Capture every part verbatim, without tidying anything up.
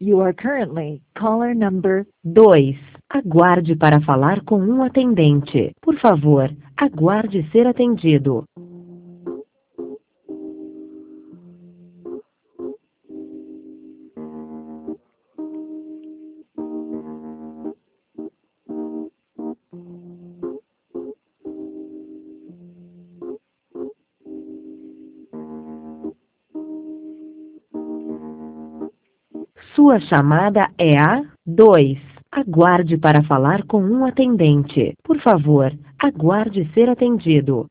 You are currently caller number dois. Aguarde para falar com um atendente. Por favor, aguarde ser atendido. Sua chamada é a dois. Aguarde para falar com um atendente. Por favor, aguarde ser atendido.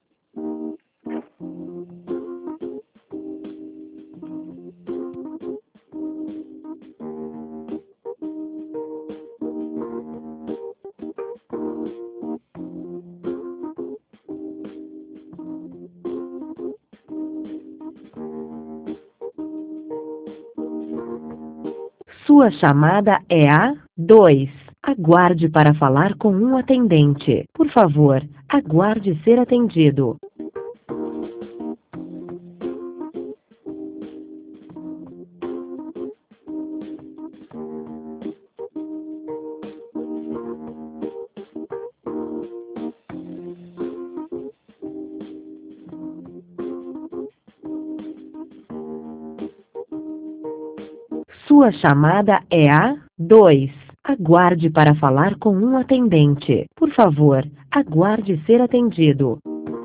Sua chamada é a dois. Aguarde para falar com um atendente. Por favor, aguarde ser atendido. Sua chamada é a dois. Aguarde para falar com um atendente. Por favor, aguarde ser atendido.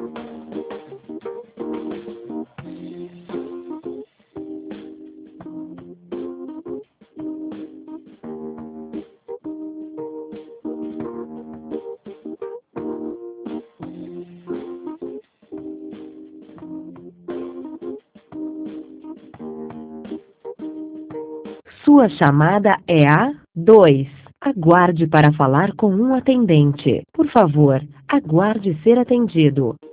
Sua chamada é a dois. Aguarde para falar com um atendente. Por favor, aguarde ser atendido.